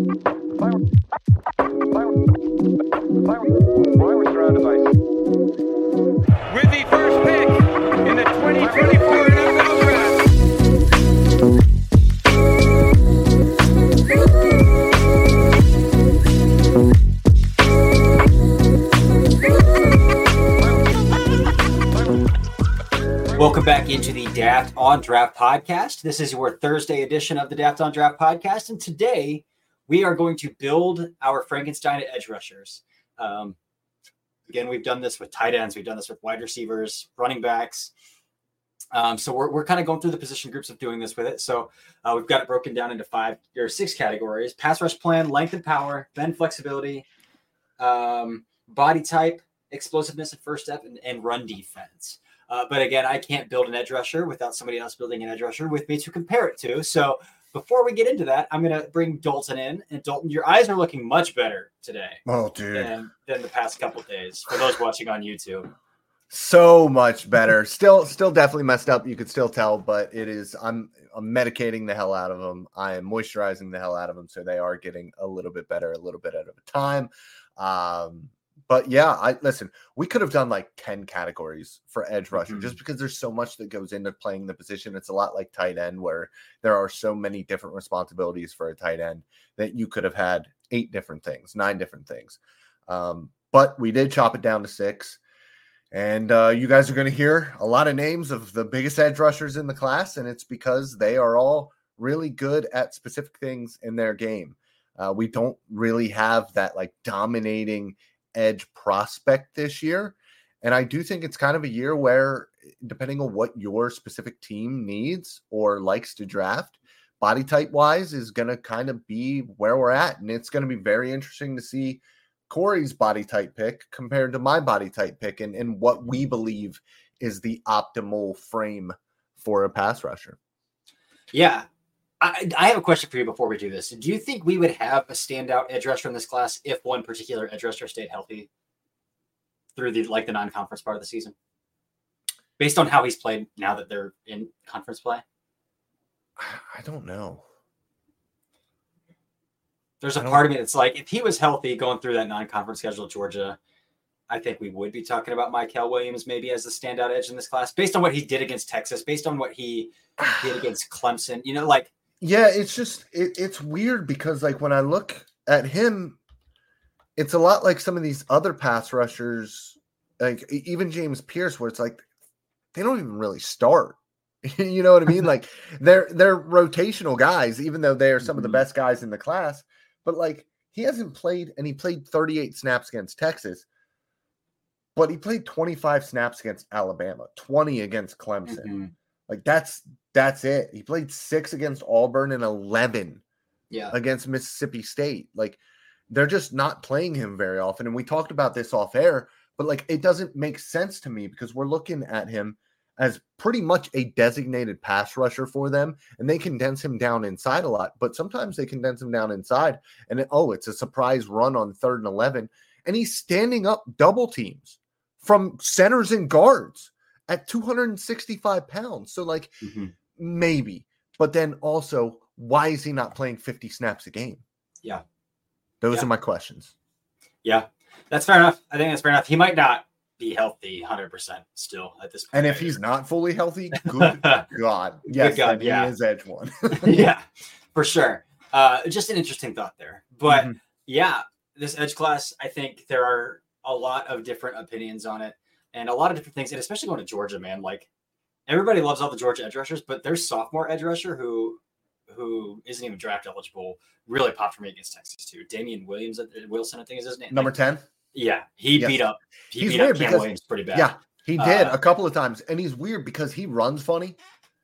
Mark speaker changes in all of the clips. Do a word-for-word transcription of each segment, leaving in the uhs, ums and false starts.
Speaker 1: With the first pick in the twenty twenty-four N F L Draft.
Speaker 2: Welcome back into the Daft on Draft podcast. This is your Thursday edition of the Daft on Draft podcast, and today we are going to build our Frankenstein edge rushers. Um, Again, we've done this with tight ends. We've done this with wide receivers, running backs. Um, so we're we're kind of going through the position groups of doing this with it. So uh, we've got it broken down into five or six categories: pass rush plan, length and power, bend flexibility, um, body type, explosiveness and first step, and, and run defense. Uh, but again, I can't build an edge rusher without somebody else building an edge rusher with me to compare it to. So before we get into that, I'm going to bring Dalton in. And Dalton, your eyes are looking much better today.
Speaker 3: Oh, dude.
Speaker 2: Than, than the past couple of days for those watching on YouTube.
Speaker 3: So much better. Still, still definitely messed up. You could still tell, but it is, I'm, I'm medicating the hell out of them. I am moisturizing the hell out of them. So they are getting a little bit better, a little bit at a time. Um, But yeah, I listen, we could have done like ten categories for edge rusher mm-hmm. just because there's so much that goes into playing the position. It's a lot like tight end where there are so many different responsibilities for a tight end that you could have had eight different things, nine different things. Um, but we did chop it down to six. And uh, you guys are going to hear a lot of names of the biggest edge rushers in the class, and it's because they are all really good at specific things in their game. Uh, we don't really have that like dominating edge prospect this year. And I do think it's kind of a year where, depending on what your specific team needs or likes to draft, body type wise is going to kind of be where we're at. And it's going to be very interesting to see Corey's body type pick compared to my body type pick and, and what we believe is the optimal frame for a pass rusher.
Speaker 2: Yeah. I, I have a question for you before we do this. Do you think we would have a standout edge rusher in this class if one particular edge rusher stayed healthy through the like the non-conference part of the season, based on how he's played now that they're in conference play?
Speaker 3: I don't know.
Speaker 2: There's a part of me that's like, if he was healthy going through that non-conference schedule at Georgia, I think we would be talking about Mykel Williams maybe as the standout edge in this class, based on what he did against Texas, based on what he did against Clemson. You know, like.
Speaker 3: Yeah, it's just, it, it's weird because, like, when I look at him, it's a lot like some of these other pass rushers, like even James Pierce, where it's like, they don't even really start. You know what I mean? Like, they're, they're rotational guys, even though they are some mm-hmm. of the best guys in the class. But, like, he hasn't played, and he played thirty-eight snaps against Texas, but he played twenty-five snaps against Alabama, twenty against Clemson. Mm-hmm. Like, that's that's it. He played six against Auburn and eleven
Speaker 2: yeah.
Speaker 3: against Mississippi State. Like, they're just not playing him very often. And we talked about this off air, but, like, it doesn't make sense to me because we're looking at him as pretty much a designated pass rusher for them, and they condense him down inside a lot. But sometimes they condense him down inside, and, it, oh, it's a surprise run on third and eleven, and he's standing up double teams from centers and guards at two hundred sixty-five pounds. So, like, mm-hmm. maybe. But then also, why is he not playing fifty snaps a game?
Speaker 2: Yeah.
Speaker 3: Those
Speaker 2: yeah.
Speaker 3: are my questions.
Speaker 2: Yeah, that's fair enough. I think that's fair enough. He might not be healthy one hundred percent still at this point.
Speaker 3: And if he's not fully healthy, good God. Yes,
Speaker 2: good God, yeah.
Speaker 3: he is edge one.
Speaker 2: Yeah, for sure. Uh, just an interesting thought there. But, mm-hmm. yeah, this edge class, I think there are a lot of different opinions on it. And a lot of different things, and especially going to Georgia, man. Like, everybody loves all the Georgia edge rushers, but their sophomore edge rusher who who isn't even draft eligible really popped for me against Texas too. Damian Williams, Wilson, I think is his name.
Speaker 3: Number ten.
Speaker 2: Yeah, he
Speaker 3: yes.
Speaker 2: beat up. He
Speaker 3: he's
Speaker 2: beat
Speaker 3: weird
Speaker 2: up Cam
Speaker 3: because,
Speaker 2: Williams pretty bad.
Speaker 3: Yeah, he did
Speaker 2: uh,
Speaker 3: a couple of times, and he's weird because he runs funny.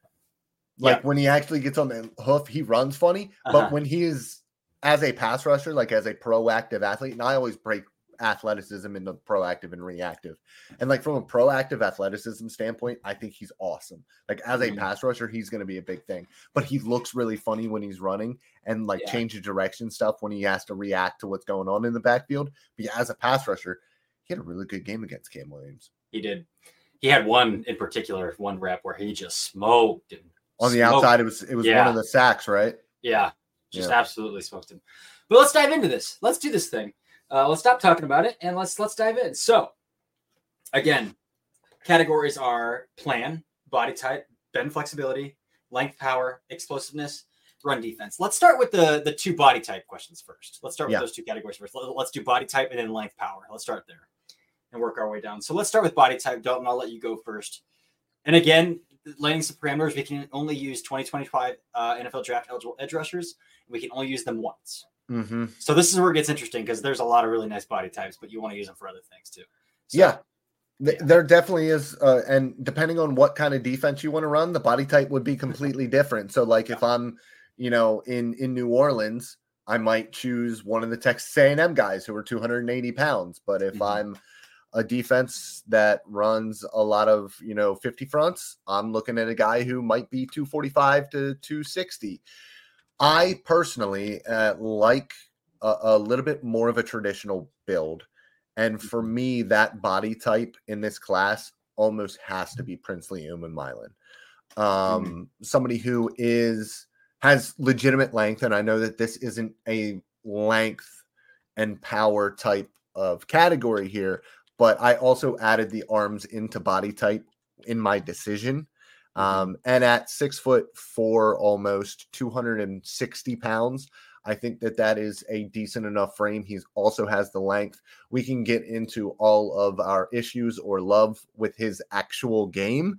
Speaker 3: Like yeah. when he actually gets on the hoof, he runs funny. Uh-huh. But when he is as a pass rusher, like as a proactive athlete, and I always break athleticism into proactive and reactive. And like from a proactive athleticism standpoint, I think he's awesome. Like as a mm-hmm. pass rusher, he's going to be a big thing, but he looks really funny when he's running and like yeah. change of direction stuff when he has to react to what's going on in the backfield. But yeah, as a pass rusher, he had a really good game against Cam Williams.
Speaker 2: He did. He had one in particular, one rep where he just smoked. And
Speaker 3: on the
Speaker 2: smoked.
Speaker 3: outside, it was, it was
Speaker 2: yeah.
Speaker 3: one of the sacks, right?
Speaker 2: Yeah. Just
Speaker 3: Yeah.
Speaker 2: absolutely smoked him. But let's dive into this. Let's do this thing. Uh, let's stop talking about it and let's let's dive in. So, again, categories are plan, body type, bend flexibility, length, power, explosiveness, run defense. Let's start with the the two body type questions first. Let's start with
Speaker 3: Yeah.
Speaker 2: those two categories first. Let- Let's do body type and then length, power. Let's start there and work our way down. So let's start with body type. Dalton, I'll let you go first. And again, laying some parameters, we can only use twenty twenty-five uh, N F L draft eligible edge rushers. We can only use them once.
Speaker 3: Mm-hmm.
Speaker 2: So this is where it gets interesting because there's a lot of really nice body types, but you want to use them for other things too. So,
Speaker 3: Yeah. Th-
Speaker 2: yeah.
Speaker 3: There definitely is, uh, and depending on what kind of defense you want to run, the body type would be completely different. So, like, if I'm, you know, in in New Orleans, I might choose one of the Texas A and M guys who are two hundred eighty pounds. But if
Speaker 2: Mhm.
Speaker 3: I'm a defense that runs a lot of, you know, fifty fronts, I'm looking at a guy who might be two forty-five to two sixty. I personally uh, like a, a little bit more of a traditional build. And for me, that body type in this class almost has to be Princely Umanmielen. Um, somebody who is has legitimate length, and I know that this isn't a length and power type of category here, but I also added the arms into body type in my decision. Um, and at six foot four, almost two hundred sixty pounds, I think that that is a decent enough frame. He also has the length. We can get into all of our issues or love with his actual game.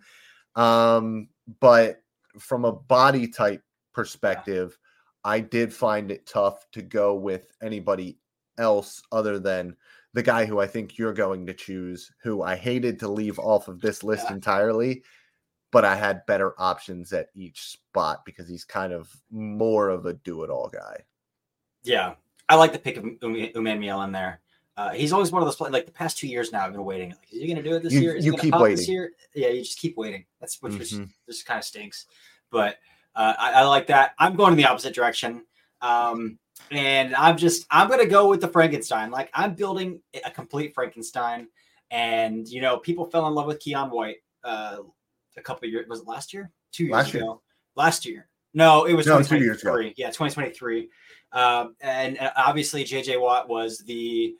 Speaker 3: Um, but from a body type perspective, I did find it tough to go with anybody else other than the guy who I think you're going to choose, who I hated to leave off of this list
Speaker 2: Yeah.
Speaker 3: entirely, but I had better options at each spot because he's kind of more of a do-it-all guy.
Speaker 2: Yeah, I like the pick of Umanmielen there. Uh, he's always one of those players. Like the past two years now, I've been waiting. Like, is he going to do it this
Speaker 3: You-
Speaker 2: year? Is
Speaker 3: you
Speaker 2: he gonna
Speaker 3: keep
Speaker 2: pop this
Speaker 3: waiting.
Speaker 2: year? Yeah, you just keep waiting. That's which was
Speaker 3: Mhm.
Speaker 2: just kind of stinks. But uh, I, I like that. I'm going in the opposite direction, um, and I'm just I'm going to go with the Frankenstein. Like I'm building a complete Frankenstein, and you know people fell in love with Keon White uh, a couple of years. Was it last year? Two years
Speaker 3: Last year.
Speaker 2: ago. Last year. No, it was
Speaker 3: No,
Speaker 2: twenty
Speaker 3: two years ago.
Speaker 2: twenty-three. Yeah, twenty twenty-three. Um, and uh, obviously, J J Watt was the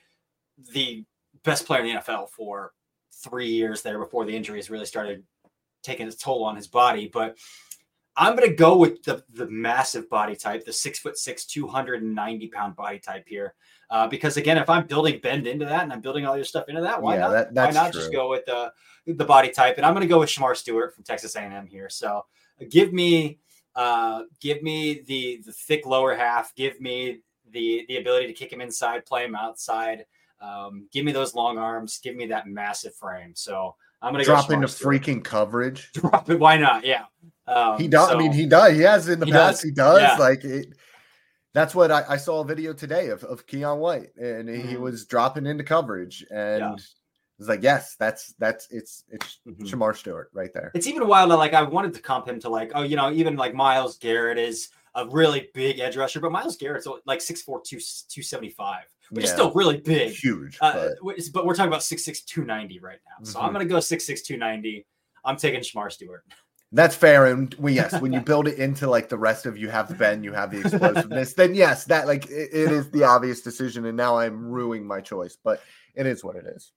Speaker 2: the best player in the N F L for three years there before the injuries really started taking its toll on his body. But I'm going to go with the the massive body type, the six foot six, two hundred ninety pound body type here, uh, because again, if I'm building bend into that and I'm building all your stuff into that, why
Speaker 3: Yeah,
Speaker 2: not?
Speaker 3: that- that's
Speaker 2: why not
Speaker 3: true.
Speaker 2: just go with the the body type? And I'm going to go with Shamar Stewart from Texas A and M here. So give me. Uh, give me the the thick lower half. Give me the the ability to kick him inside, play him outside. Um, give me those long arms. Give me that massive frame. So I'm gonna
Speaker 3: Drop
Speaker 2: go
Speaker 3: into
Speaker 2: Shamar Stewart.
Speaker 3: freaking coverage.
Speaker 2: Drop it. Why not? Yeah. Um,
Speaker 3: He does.
Speaker 2: so-
Speaker 3: I mean, he does. He has in the
Speaker 2: He
Speaker 3: past.
Speaker 2: does?
Speaker 3: He does.
Speaker 2: Yeah.
Speaker 3: Like it. That's what I, I saw a video today of, of Keon White, and he
Speaker 2: Mhm.
Speaker 3: was dropping into coverage, and
Speaker 2: Yeah.
Speaker 3: it's like, yes, that's that's it's it's
Speaker 2: Mhm.
Speaker 3: Shamar Stewart right there.
Speaker 2: It's even wild. Like I wanted to comp him to like, oh, you know, even like Myles Garrett is a really big edge rusher, but Myles Garrett's like six four, two seventy-five, which is
Speaker 3: Yeah.
Speaker 2: still really big.
Speaker 3: Huge,
Speaker 2: Uh,
Speaker 3: but
Speaker 2: w- but we're talking about six six, two ninety right now. So
Speaker 3: Mhm.
Speaker 2: I'm going to go six six, two ninety. I'm taking Shamar Stewart.
Speaker 3: that's fair. And we yes, when you build it into like the rest of you have the bend, you have the explosiveness, then yes, that like it, it is the obvious decision. And now I'm ruining my choice, but it is what it is.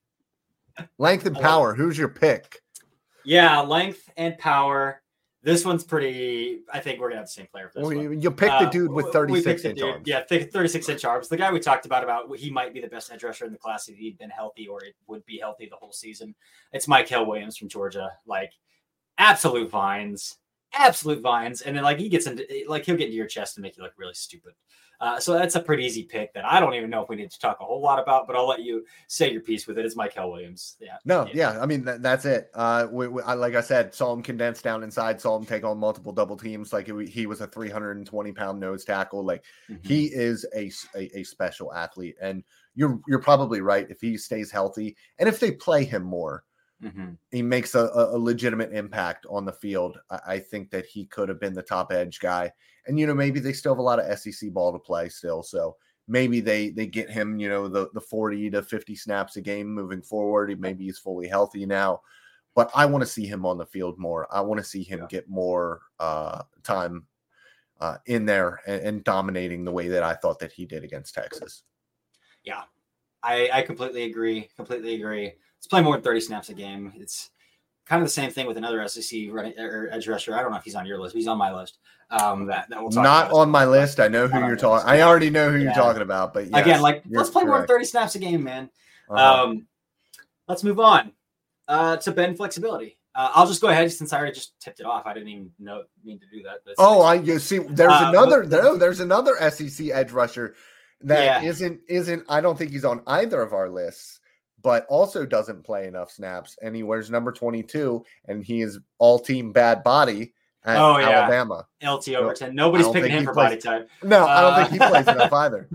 Speaker 3: Length and
Speaker 2: I love
Speaker 3: power. Who's your pick?
Speaker 2: Yeah, length and power. This one's pretty. I think we're gonna have the same player for this
Speaker 3: Well,
Speaker 2: one.
Speaker 3: you, you pick the
Speaker 2: Uh,
Speaker 3: dude with
Speaker 2: we- we
Speaker 3: thirty-six
Speaker 2: picked the
Speaker 3: inch
Speaker 2: dude-
Speaker 3: arms.
Speaker 2: Yeah, thick- thirty-six inch arms. The guy we talked about about he might be the best edge rusher in the class if he'd been healthy, or it would be healthy the whole season. It's Mykal Williams from Georgia. Like absolute vines, absolute vines, and then like he gets into like he'll get into your chest and make you look really stupid. Uh, so that's a pretty easy pick that I don't even know if we need to talk a whole lot about, but I'll let you say your piece with it. It's Mykal Williams. Yeah.
Speaker 3: No, yeah, I mean that, that's it. Uh, we, we, I, like I said, saw him condense down inside, saw him take on multiple double teams. Like it, he was a three hundred twenty pound nose tackle. Like
Speaker 2: Mhm.
Speaker 3: he is a, a a special athlete, and you're you're probably right. If he stays healthy, and if they play him more,
Speaker 2: Mhm.
Speaker 3: he makes a, a legitimate impact on the field. I, I think that he could have been the top edge guy. And, you know, maybe they still have a lot of S E C ball to play still. So maybe they they get him, you know, the, the forty to fifty snaps a game moving forward. Maybe he's fully healthy now. But I want to see him on the field more. I want to see him
Speaker 2: Yeah.
Speaker 3: get more uh, time uh, in there and, and dominating the way that I thought that he did against Texas.
Speaker 2: Yeah, I, I completely agree. Completely agree. Let's play more than thirty snaps a game. It's kind of the same thing with another S E C running or edge rusher. I don't know if he's on your list, but he's on my list. Um, that, that we'll talk
Speaker 3: Not
Speaker 2: about
Speaker 3: on my list. I know who you're talking. I already know who
Speaker 2: yeah.
Speaker 3: you're talking about. But yes,
Speaker 2: again, like let's play
Speaker 3: correct.
Speaker 2: more than thirty snaps a game, man.
Speaker 3: Uh-huh.
Speaker 2: Um, let's move on uh, to Ben flexibility. Uh, I'll just go ahead since I already just tipped it off. I didn't even know mean to do that. But
Speaker 3: oh, I you see. There's
Speaker 2: uh,
Speaker 3: another.
Speaker 2: but,
Speaker 3: no, there's another S E C edge rusher that
Speaker 2: yeah.
Speaker 3: isn't isn't. I don't think he's on either of our lists, but also doesn't play enough snaps, and he wears number twenty-two, and he is all team bad body at
Speaker 2: oh, yeah.
Speaker 3: Alabama.
Speaker 2: L T Overton. Nobody's picking him for
Speaker 3: plays,
Speaker 2: body type.
Speaker 3: No, I don't
Speaker 2: uh,
Speaker 3: think he plays enough either.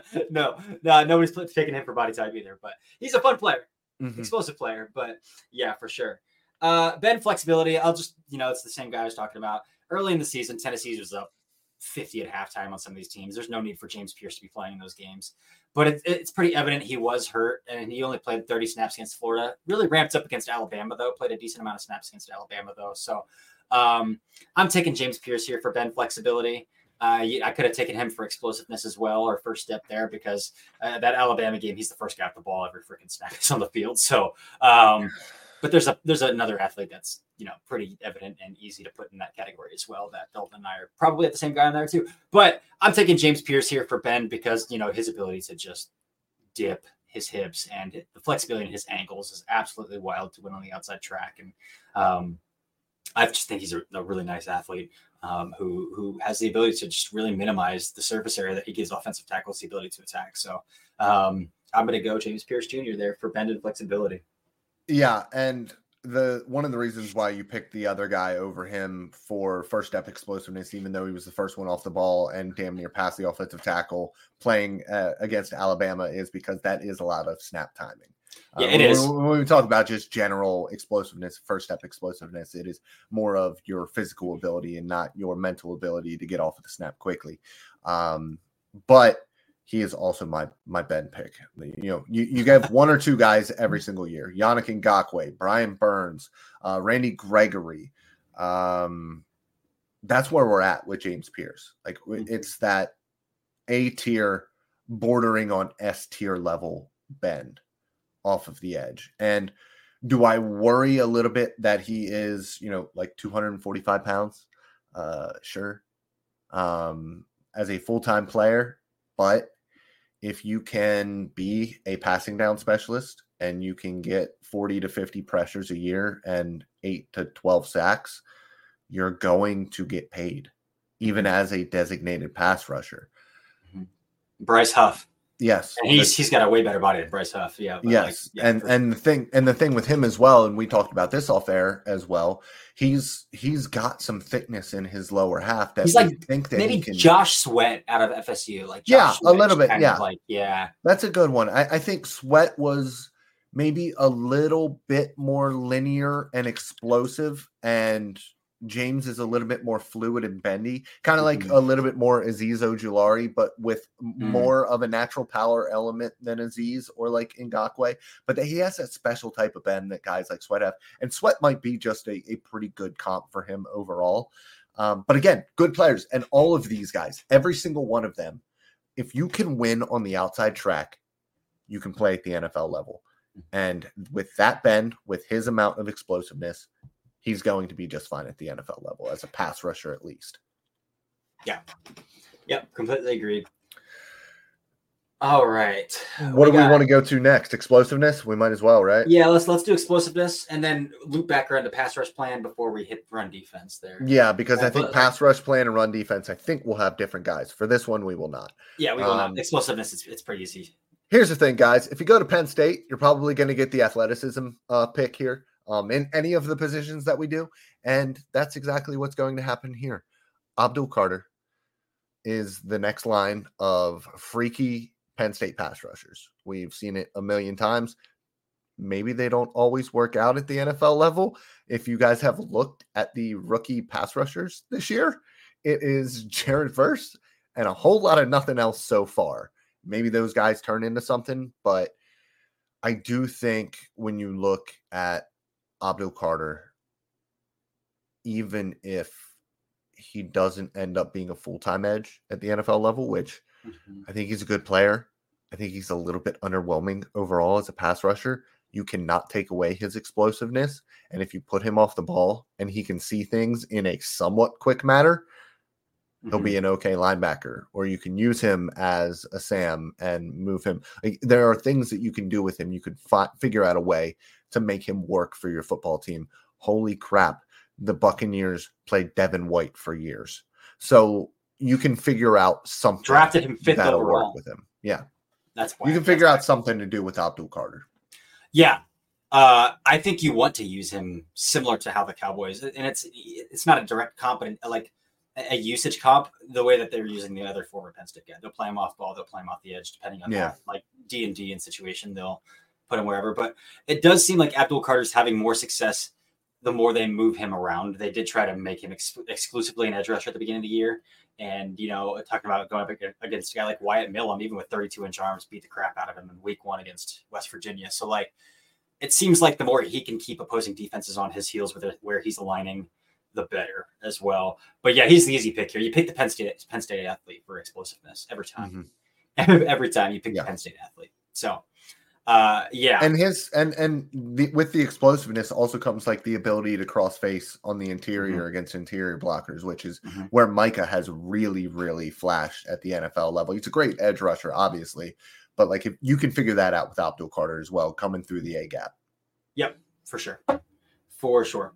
Speaker 2: no, no, nobody's picking him for body type either. But he's a fun player,
Speaker 3: mm-hmm.
Speaker 2: explosive player. But yeah, for sure. Uh, Ben flexibility. I'll just, you know, it's the same guy I was talking about early in the season. Tennessee was up fifty at halftime on some of these teams. There's no need for James Pierce to be playing in those games, but it, it's pretty evident he was hurt, and he only played thirty snaps against Florida. Really ramped up against Alabama though. Played a decent amount of snaps against Alabama though. So um, I'm taking James Pierce here for Ben flexibility. Uh, I could have taken him for explosiveness as well, or first step there, because uh, that Alabama game, he's the first guy off the ball every freaking snap is on the field. So. Um, But there's a there's another athlete that's, you know, pretty evident and easy to put in that category as well. That Dalton and I are probably at the same guy on there too. But I'm taking James Pierce here for Ben because, you know, his ability to just dip his hips and the flexibility in his ankles is absolutely wild to win on the outside track. And um, I just think he's a, a really nice athlete um, who who has the ability to just really minimize the surface area that he gives offensive tackles the ability to attack. So um, I'm going to go James Pierce Junior there for Ben and flexibility.
Speaker 3: Yeah, and the one of the reasons why you picked the other guy over him for first step explosiveness, even though he was the first one off the ball and damn near past the offensive tackle playing uh, against Alabama, is because that is a lot of snap timing.
Speaker 2: Yeah,
Speaker 3: uh,
Speaker 2: it
Speaker 3: when,
Speaker 2: is.
Speaker 3: When we talk about just general explosiveness, first step explosiveness, it is more of your physical ability and not your mental ability to get off of the snap quickly. Um, but he is also my my Ben pick. You know, you, you get one or two guys every single year. Yannick Ngakoue, Brian Burns, uh, Randy Gregory. Um, that's where we're at with James Pierce. Like it's that A tier, bordering on S tier level bend off of the edge. And do I worry a little bit that he is, you know, like two hundred forty-five pounds? Uh, sure. Um, as a full-time player, but if you can be a passing down specialist and you can get forty to fifty pressures a year and eight to twelve sacks, you're going to get paid, even as a designated pass rusher.
Speaker 2: Bryce Huff.
Speaker 3: Yes.
Speaker 2: And he's he's got a way better body than Bryce Huff. Yeah.
Speaker 3: Yes.
Speaker 2: Like, yeah,
Speaker 3: and
Speaker 2: for-
Speaker 3: and the thing and the thing with him as well, and we talked about this off air as well, he's he's got some thickness in his lower half that
Speaker 2: he's
Speaker 3: we
Speaker 2: like
Speaker 3: think that
Speaker 2: maybe
Speaker 3: he can,
Speaker 2: Josh Sweat out of F S U. Like Josh
Speaker 3: Yeah, a
Speaker 2: Sweat,
Speaker 3: little bit,
Speaker 2: kind
Speaker 3: yeah.
Speaker 2: of like yeah.
Speaker 3: That's a good one. I, I think Sweat was maybe a little bit more linear and explosive, and James is a little bit more fluid and bendy, kind of like
Speaker 2: Mhm.
Speaker 3: a little bit more Azeez Ojulari, but with
Speaker 2: Mhm.
Speaker 3: more of a natural power element than Azeez or like Ngakoue. But that he has that special type of bend that guys like Sweat have, and Sweat might be just a, a pretty good comp for him overall. Um, but again, good players, and all of these guys, every single one of them, if you can win on the outside track, you can play at the N F L level. And with that bend, with his amount of explosiveness, he's going to be just fine at the N F L level as a pass rusher, at least.
Speaker 2: Yeah. Yep. Completely agreed. All right.
Speaker 3: What do we
Speaker 2: got-
Speaker 3: want to go to next? Explosiveness? We might as well, right?
Speaker 2: Yeah, let's let's do explosiveness and then loop back around the pass rush plan before we hit run defense there.
Speaker 3: Yeah, because
Speaker 2: Yeah,
Speaker 3: I think
Speaker 2: but-
Speaker 3: pass rush plan and run defense, I think we'll have different guys. For this one, we will not.
Speaker 2: Yeah, we will
Speaker 3: Um,
Speaker 2: not. Explosiveness, it's, it's pretty easy.
Speaker 3: Here's the thing, guys. If you go to Penn State, you're probably going to get the athleticism uh, pick here um, in any of the positions that we do. And that's exactly what's going to happen here. Abdul Carter is the next line of freaky Penn State pass rushers. We've seen it a million times. Maybe they don't always work out at the N F L level. If you guys have looked at the rookie pass rushers this year, it is Jared Verse and a whole lot of nothing else so far. Maybe those guys turn into something, but I do think when you look at Abdul Carter, even if he doesn't end up being a full-time edge at the N F L level, which mm-hmm. I think he's a good player. I think he's a little bit underwhelming overall as a pass rusher. You cannot take away his explosiveness. And if you put him off the ball and he can see things in a somewhat quick manner, mm-hmm. he'll be an okay linebacker. Or you can use him as a Sam and move him. Like, there are things that you can do with him. You could fi- figure out a way to make him work for your football team. Holy crap. The Buccaneers played Devin White for years. So you can figure out something.
Speaker 2: Drafted him fifth
Speaker 3: that'll
Speaker 2: overall.
Speaker 3: work with him. Yeah.
Speaker 2: That's why.
Speaker 3: You can figure out something to do with Abdul Carter.
Speaker 2: Yeah. Uh, I think you want to use him similar to how the Cowboys, and it's it's not a direct comp, but like a usage comp, the way that they're using the other forward Penn State guy. They'll play him off ball, they'll play him off the edge, depending on
Speaker 3: yeah.
Speaker 2: that, like D and D in situation, they'll put him wherever. But it does seem like Abdul Carter's having more success the more they move him around. They did try to make him ex- exclusively an edge rusher at the beginning of the year. And, you know, talking about going up against a guy like Wyatt Millam, even with thirty-two inch arms, beat the crap out of him in week one against West Virginia. So, like, it seems like the more he can keep opposing defenses on his heels with it, where he's aligning, the better as well. But, yeah, he's the easy pick here. You pick the Penn State Penn State athlete for explosiveness every time. Mm-hmm. Every time you pick yeah. the Penn State athlete. So, Uh, yeah,
Speaker 3: and his and and the, with the explosiveness also comes like the ability to cross face on the interior mm-hmm. against interior blockers, which is mm-hmm. where Micah has really, really flashed at the N F L level. He's a great edge rusher, obviously, but like if you can figure that out with Abdul Carter as well, coming through the A gap.
Speaker 2: Yep, for sure, for sure.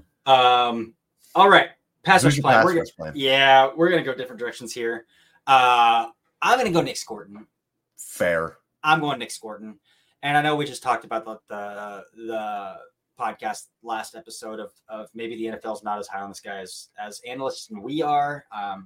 Speaker 2: Um, all right, pass rush plan. We're gonna, plan. Yeah, we're gonna go different directions here. Uh, I'm gonna go Nick Scorton.
Speaker 3: Fair.
Speaker 2: I'm going Nick Scorton. And I know we just talked about the, the the podcast last episode of of maybe the N F L is not as high on this guy as, as analysts and we are. Um,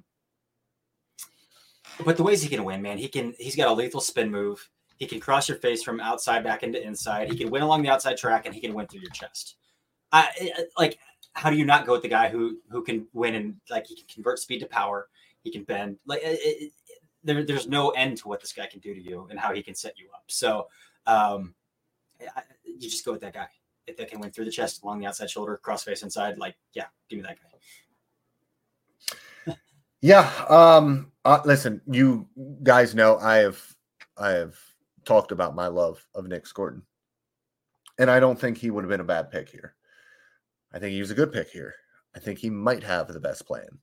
Speaker 2: but the ways he can win, man, he can he's got a lethal spin move. He can cross your face from outside back into inside. He can win along the outside track, and he can win through your chest. I like. How do you not go with the guy who who can win and like he can convert speed to power? He can bend. Like it, it, there, there's no end to what this guy can do to you and how he can set you up. So. Um, you just go with that guy if they can win through the chest, along the outside shoulder, crossface inside. Like, yeah, give me that
Speaker 3: guy. yeah. Um, uh, listen, you guys know I have, I have talked about my love of Nick Scorton, and I don't think he would have been a bad pick here. I think he was a good pick here. I think he might have the best plan,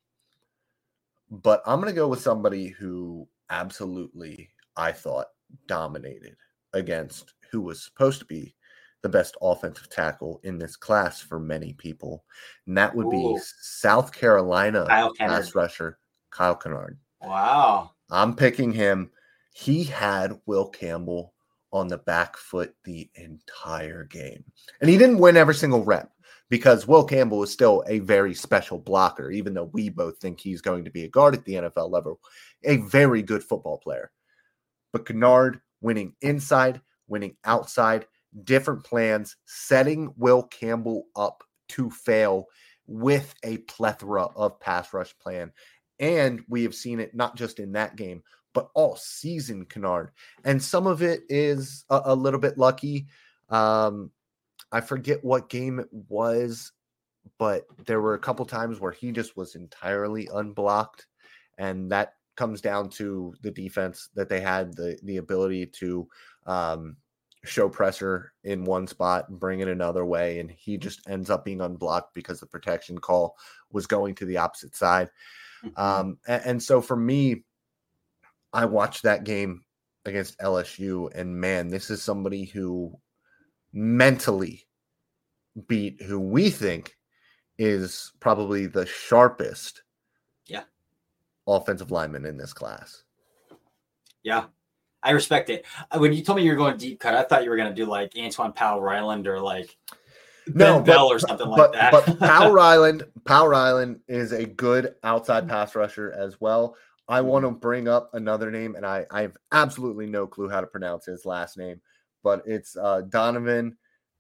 Speaker 3: but I'm going to go with somebody who absolutely, I thought, dominated against who was supposed to be the best offensive tackle in this class for many people. And that would Ooh. be South Carolina pass rusher Kyle Kennard.
Speaker 2: Wow.
Speaker 3: I'm picking him. He had Will Campbell on the back foot the entire game. And he didn't win every single rep because Will Campbell is still a very special blocker, even though we both think he's going to be a guard at the N F L level, a very good football player. But Kennard winning inside, winning outside, different plans, setting Will Campbell up to fail with a plethora of pass rush plan. And we have seen it not just in that game, but all season, Kennard. And some of it is a, a little bit lucky. Um, I forget what game it was, but there were a couple times where he just was entirely unblocked. And that comes down to the defense that they had, the the ability to um, show pressure in one spot and bring it another way. And he just ends up being unblocked because the protection call was going to the opposite side. Mm-hmm. Um, and, and so for me, I watched that game against L S U, and man, this is somebody who mentally beat who we think is probably the sharpest
Speaker 2: yeah.
Speaker 3: offensive lineman in this class.
Speaker 2: Yeah, I respect it. When you told me you were going deep cut, I thought you were going to do like Antoine Powell Ryland or like
Speaker 3: no,
Speaker 2: Ben Bell
Speaker 3: but,
Speaker 2: or something
Speaker 3: but,
Speaker 2: like that.
Speaker 3: But Powell Ryland, Powell Ryland is a good outside pass rusher as well. I want to bring up another name, and I, I have absolutely no clue how to pronounce his last name, but it's uh, Donovan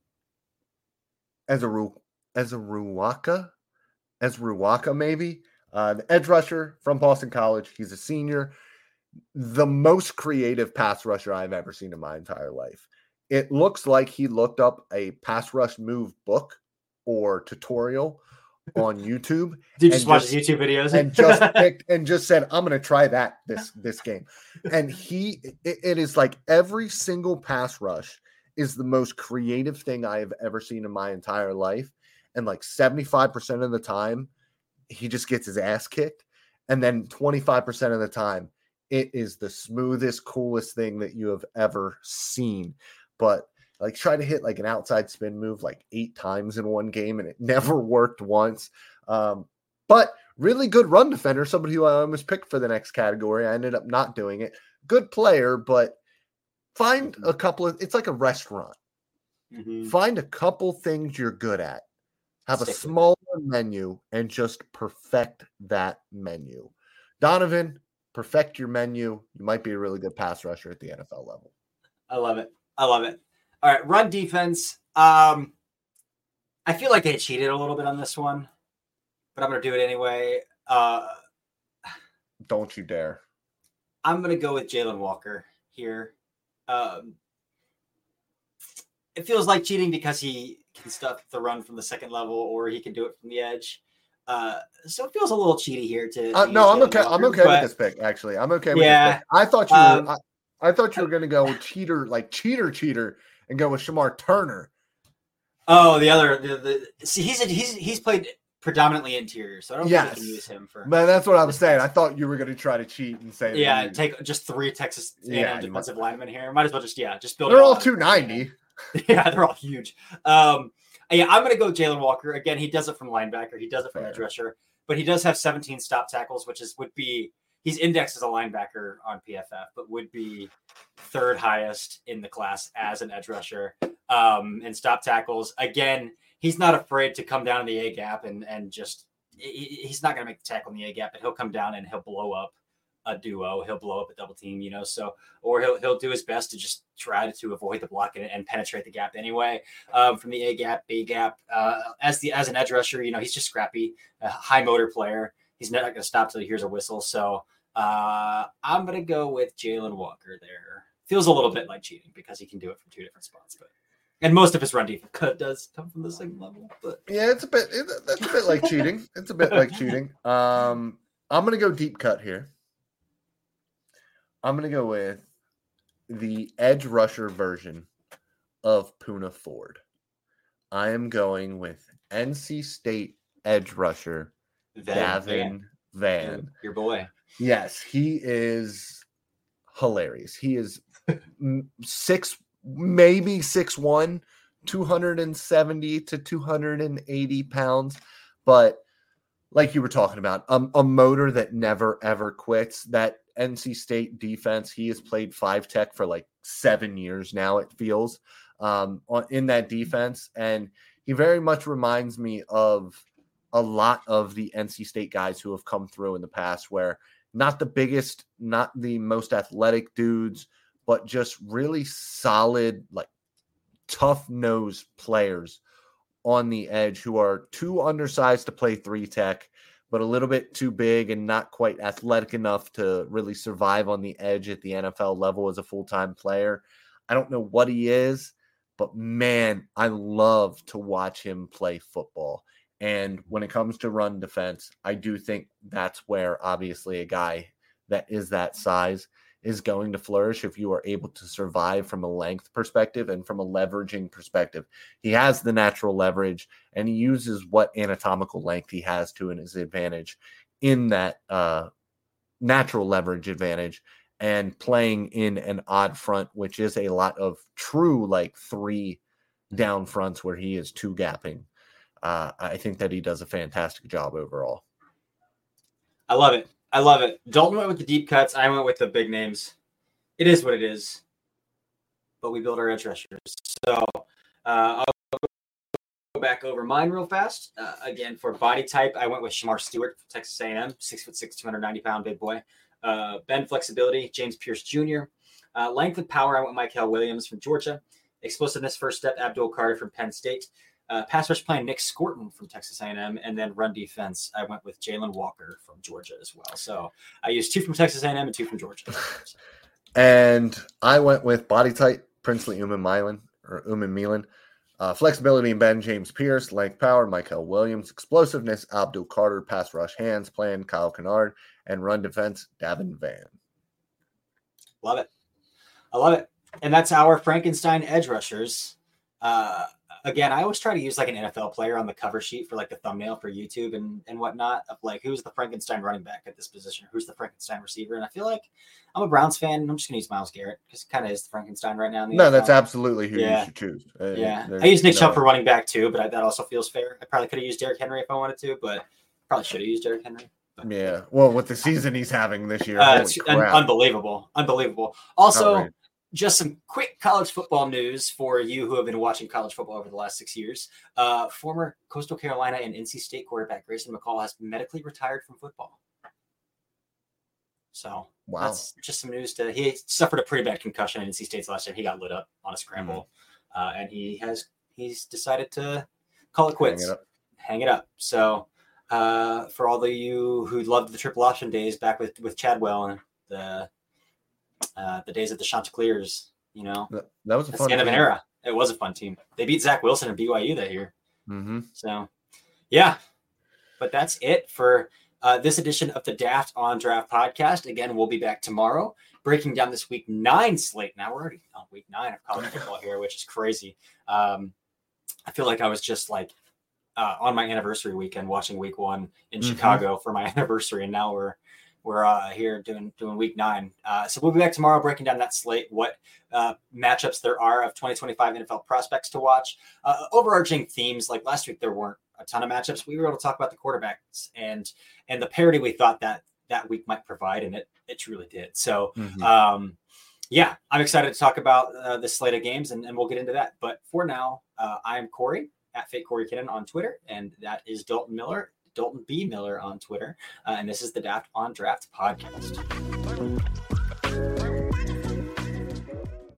Speaker 3: Ezeru, Ezeruwaka, Ezeruwaka maybe. Uh, the edge rusher from Boston College. He's a senior. The most creative pass rusher I've ever seen in my entire life. It looks like he looked up a pass rush move book or tutorial on YouTube.
Speaker 2: Dude just
Speaker 3: and
Speaker 2: watches YouTube videos
Speaker 3: and just picked and just said, I'm going to try that this this game. And he, it, it is like every single pass rush is the most creative thing I have ever seen in my entire life. And like seventy-five percent of the time, he just gets his ass kicked. And then twenty-five percent of the time, it is the smoothest, coolest thing that you have ever seen. But like try to hit like an outside spin move like eight times in one game, and it never worked once. Um, but really good run defender, somebody who I almost picked for the next category. I ended up not doing it. Good player, but find a couple of, it's like a restaurant.
Speaker 2: Mm-hmm.
Speaker 3: Find a couple things you're good at. Have
Speaker 2: Stick
Speaker 3: a smaller menu and just perfect that menu. Donovan, perfect your menu. You might be a really good pass rusher at the N F L level.
Speaker 2: I love it. I love it. All right, run defense. Um, I feel like I cheated a little bit on this one, but I'm going to do it anyway. Uh,
Speaker 3: Don't you dare.
Speaker 2: I'm going to go with Jalen Walker here. Um, it feels like cheating because he can stuff the run from the second level, or he can do it from the edge. Uh, so it feels a little cheaty here. To, to
Speaker 3: uh, no, I'm
Speaker 2: Jalen
Speaker 3: okay.
Speaker 2: Walker,
Speaker 3: I'm okay
Speaker 2: but,
Speaker 3: with this pick. Actually, I'm okay with
Speaker 2: yeah,
Speaker 3: this pick. I thought you
Speaker 2: um,
Speaker 3: were. I, I thought you were going to go cheater, like cheater, cheater, and go with Shamar Turner.
Speaker 2: Oh, the other, the, the see, he's a, he's he's played predominantly interior, so I don't
Speaker 3: yes.
Speaker 2: think we can use him for.
Speaker 3: Man, that's what I was saying. I thought you were going to try to cheat and say,
Speaker 2: Yeah,
Speaker 3: that
Speaker 2: take just three Texas A and M
Speaker 3: Yeah,
Speaker 2: defensive linemen here. Might as well just yeah, just build.
Speaker 3: They're
Speaker 2: it
Speaker 3: all
Speaker 2: on.
Speaker 3: two ninety.
Speaker 2: Yeah, they're all huge. Um, yeah, I'm gonna go Jalen Walker again. He does it from linebacker. He does it from
Speaker 3: Fair.
Speaker 2: edge rusher, but he does have seventeen stop tackles, which is would be he's indexed as a linebacker on P F F, but would be third highest in the class as an edge rusher. Um, and stop tackles again. He's not afraid to come down in the A gap and and just he, he's not gonna make the tackle in the A gap, but he'll come down and he'll blow up a duo. He'll blow up a double team, you know. So or he'll he'll do his best to just try to avoid the block and, and penetrate the gap anyway. Um, from the A gap, B gap. Uh, as the as an edge rusher, you know, he's just scrappy, a high motor player. He's not going to stop till he hears a whistle. So uh, I'm going to go with Jalen Walker there. Feels a little bit like cheating because he can do it from two different spots, but and most of his run defense does come from the same level. But
Speaker 3: Yeah, it's a bit. It, that's a bit like cheating. It's a bit like cheating. Um, I'm gonna go deep cut here. I'm gonna go with the edge rusher version of Poona Ford. I am going with N C State edge rusher Davin Van.
Speaker 2: Your, your boy.
Speaker 3: Yes, he is hilarious. He is six, maybe six one, two hundred seventy to two hundred eighty pounds. But like you were talking about, um, a motor that never, ever quits. That N C State defense, he has played five tech for like seven years now, it feels, um, on, in that defense. And he very much reminds me of a lot of the N C State guys who have come through in the past, where not the biggest, not the most athletic dudes, but just really solid, like tough-nosed players on the edge who are too undersized to play three tech, but a little bit too big and not quite athletic enough to really survive on the edge at the N F L level as a full-time player. I don't know what he is, but man, I love to watch him play football. And when it comes to run defense, I do think that's where obviously a guy that is that size is going to flourish if you are able to survive from a length perspective and from a leveraging perspective. He has the natural leverage, and he uses what anatomical length he has to in his advantage in that uh, natural leverage advantage, and playing in an odd front, which is a lot of true like three down fronts where he is two gapping. Uh, I think that he does a fantastic job overall.
Speaker 2: I love it. I love it. Dalton went with the deep cuts. I went with the big names. It is what it is. But we build our edge rushers. So uh, I'll go back over mine real fast. Uh, again, for body type, I went with Shamar Stewart from Texas A and M, six foot six, two hundred ninety pound big boy. Uh, bend flexibility, James Pierce Junior Uh, length and power, I went Michael Williams from Georgia. Explosiveness, first step, Abdul Carter from Penn State. Uh, pass rush playing Nick Scorton from Texas A and M, and then run defense, I went with Jalen Walker from Georgia as well. So I used two from Texas A and M and two from Georgia.
Speaker 3: And I went with body type, Princely Uman Milan or Uman Milan. Uh, flexibility in Ben, James Pierce, length power, Michael Williams, explosiveness, Abdul Carter, pass rush hands, plan, Kyle Kennard, and run defense, Davin Van.
Speaker 2: Love it. I love it. And that's our Frankenstein edge rushers. Uh, again, I always try to use like an N F L player on the cover sheet for like the thumbnail for YouTube and, and whatnot of like, who's the Frankenstein running back at this position? Who's the Frankenstein receiver? And I feel like I'm a Browns fan. And I'm just going to use Myles Garrett because it kind of is the Frankenstein right now. In the
Speaker 3: no,
Speaker 2: N F L.
Speaker 3: That's absolutely who yeah. you should choose.
Speaker 2: Uh, yeah. I use Nick no. Chubb for running back too, but I, that also feels fair. I probably could have used Derrick Henry if I wanted to, but probably should have used Derrick Henry. But,
Speaker 3: yeah. Well, with the season he's having this year,
Speaker 2: uh, it's un- unbelievable. Unbelievable. Also, right. Just some quick college football news for you who have been watching college football over the last six years. Uh, former Coastal Carolina and N C State quarterback Grayson McCall has medically retired from football. So wow. That's just some news. To he suffered a pretty bad concussion in N C State's last year. He got lit up on a scramble, mm-hmm. uh, and he has he's decided to call it quits, hang it up. Hang it up. So uh, for all of you who loved the triple option days back with with Chadwell and the Uh, the days of the Chanticleers, you know,
Speaker 3: that, that was a
Speaker 2: That's
Speaker 3: fun
Speaker 2: the end team. Of an era. It was a fun team. They beat Zach Wilson and B Y U that year.
Speaker 3: Mm-hmm.
Speaker 2: So, yeah, but that's it for uh, this edition of the Daft on Draft podcast. Again, we'll be back tomorrow breaking down this week nine slate. Now we're already on week nine of college football here, which is crazy. Um, I feel like I was just like uh, on my anniversary weekend watching week one in mm-hmm. Chicago for my anniversary, and now we're We're uh, here doing doing week nine. Uh, so we'll be back tomorrow breaking down that slate, what uh, matchups there are of twenty twenty-five N F L prospects to watch. Uh, overarching themes, like last week, there weren't a ton of matchups. We were able to talk about the quarterbacks and and the parity we thought that that week might provide, and it it truly did. So, mm-hmm. um, yeah, I'm excited to talk about uh, this slate of games, and, and we'll get into that. But for now, uh, I am Corey, at Fake Corey Kinnan on Twitter, and that is Dalton Miller. Dalton B. Miller on Twitter. Uh, and this is the Daft on Draft podcast.